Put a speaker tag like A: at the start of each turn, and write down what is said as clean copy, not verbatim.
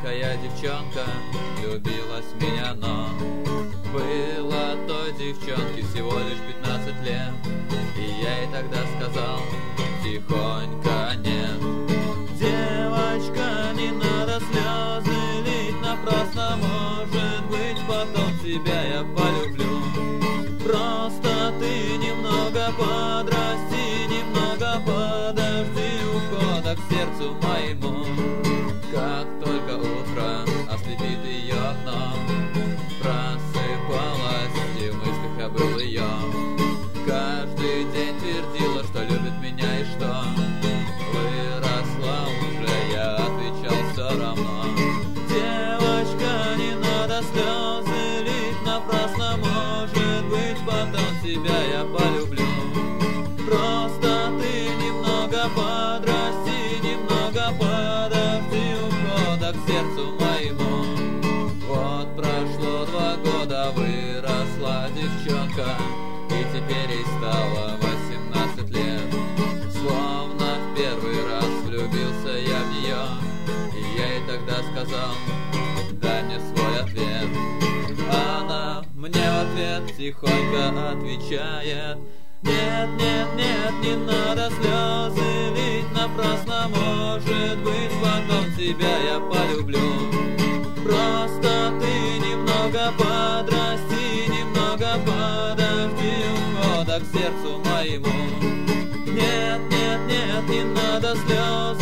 A: Тихая девчонка влюбилась в меня, но было той девчонке всего лишь 15 лет. И я ей тогда сказал тихонько: нет, девочка, не надо слезы лить напрасно, может быть, потом тебя я полюблю. Просто ты немного подрасти, немного подожди ухода к сердцу моему. Как только утро ослепит ее окно, просыпалась, и в мыслях я был ее. Каждый день твердила, что любит меня и что выросла уже, я отвечал все равно. Девочка, не надо слезы лить напрасно, может быть, потом тебя я полюблю. Просто ты немного подрасти, немного подожди ухода к сердцу моему. Вот прошло 2 года, выросла девчонка, и теперь ей стало 18 лет. Словно в первый раз влюбился я в нее, и я ей тогда сказал: дай мне свой ответ. Она мне в ответ тихонько отвечает: нет, нет, нет, не надо слезы лить напрасно, может быть, потом тебя я полюблю. Просто ты немного подрасти, немного подожди ухода к сердцу моему. Нет, нет, нет, не надо слез